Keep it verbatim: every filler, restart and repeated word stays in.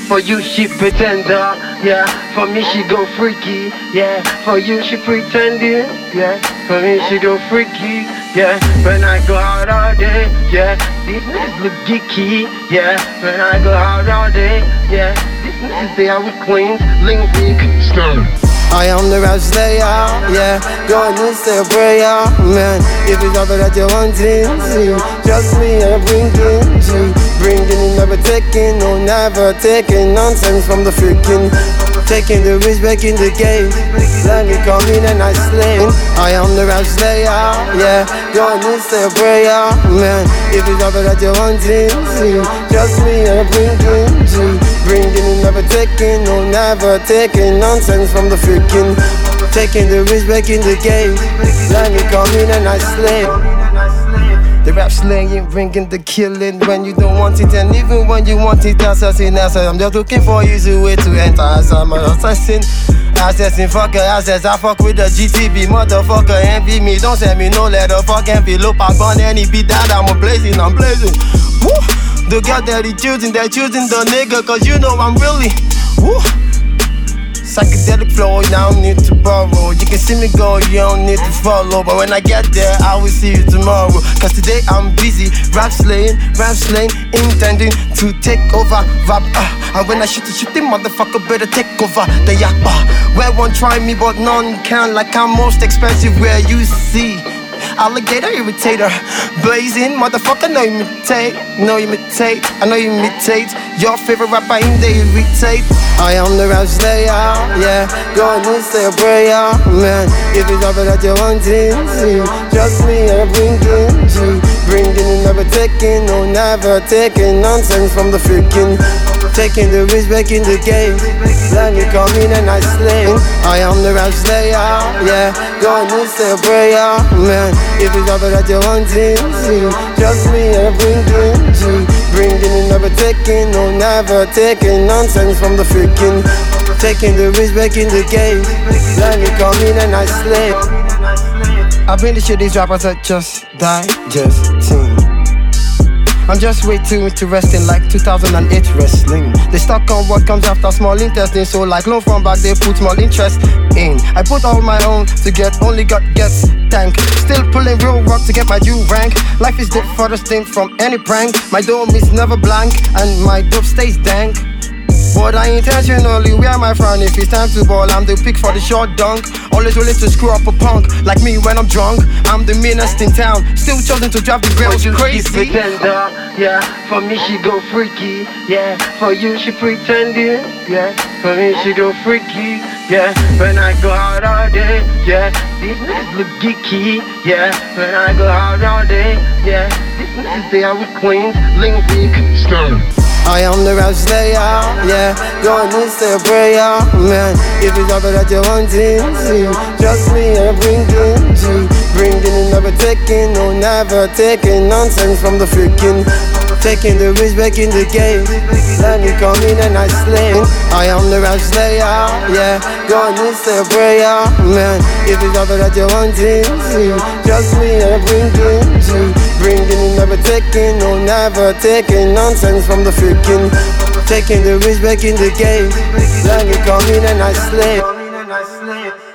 For you she pretender, yeah. For me she go freaky, yeah. For you she pretending, yeah. For me she go freaky, yeah. When I go out all day, yeah. These niggas look geeky, yeah. When I go out all day, yeah. These niggas they are with queens, link weak, stone. I am the rap slayer, yeah. Go and say a prayer, man. If it's all that you're wanting, see. Just me and bringing G. Bringing it, never taking, no, never taking nonsense from the freaking. Taking the risk back in the game. Let me come in and I slay. I am the rap slayer, yeah. Go and say a prayer, man. If it's all that you're wanting, see. Just me and bringing G. Bringing it, never taking, no, never taking nonsense from the freaking. Taking the risk back in the game. Let me come in and I slay. The rap slaying, bringing the killing when you don't want it, and even when you want it, assassin, assassin. I'm just looking for easy way to enter as I'm an assassin. Assassin, fucker, assassin. I fuck with the G T B, motherfucker, envy me. Don't send me no letter, fuck envelope. I burn any beat that I'm blazing, I'm blazing. Woo! The girl that they choosing, they're choosing the nigga, cause you know I'm really, woo! Psychedelic flow, you don't need to borrow. You can see me go, you don't need to follow. But when I get there, I will see you tomorrow. Cause today I'm busy, rap slaying, rap slaying, intending to take over, rap, uh, and when I shoot the shoot the motherfucker better take over the yak, uh, where one try me but none can. Like I'm most expensive where you see alligator irritator, blazing motherfucker, no imitate, no imitate, I know you imitate your favorite rapper in they irritate. I am the rap slayer, yeah. Go and say a prayer, man. If it's all that you're wanting, see. Just me and bringing G. Bringing it, never taking, no, never taking nonsense from the freaking. Taking the risk back in the game. Let me come in and I slay. I am the rap slayer, yeah. Go and say a prayer, man. If it's all that you're wanting, see. Just me and bringing G. Bringing it, never taking, no, never taking nonsense from the freaking. Taking the risk back in the game. Let me come in and I slay. I've been the shit these rappers are just digesting. I'm just way too interesting, like two thousand eight wrestling. They stuck on what comes after small intestine, so like loan from back they put small interest in. I put all my own to get, only got gets tank. Still pulling real rock to get my due rank. Life is the furthest thing from any prank. My dome is never blank, and my dope stays dank. But I intentionally wear my frown. If it's time to ball, I'm the pick for the short dunk. Always willing to screw up a punk like me when I'm drunk. I'm the meanest in town, still chosen to drive the girls crazy. crazy. For you she pretender, yeah. For me she go freaky, yeah. For you she pretending, yeah. For me she go freaky, yeah. When I go out all day, yeah. These niggas look geeky, yeah. When I go out all day, yeah. These niggas they are with queens, link weak, stone. I am the rap slayer, yeah. Go and say a prayer, man. If it's all that you're wanting, see. Just me and bringing G. Bringing it, never taking, no, never taking nonsense from the freaking. Taking the risk back in the game. Let me come in and I slay. I am the rap slayer, yeah. Go and say a prayer, man. If it's all that you're wanting, see. Just me and bringing G. Bringing it, never taking, no, never taking nonsense from the freaking. Taking the risk back in the game. Let me come in and I slay.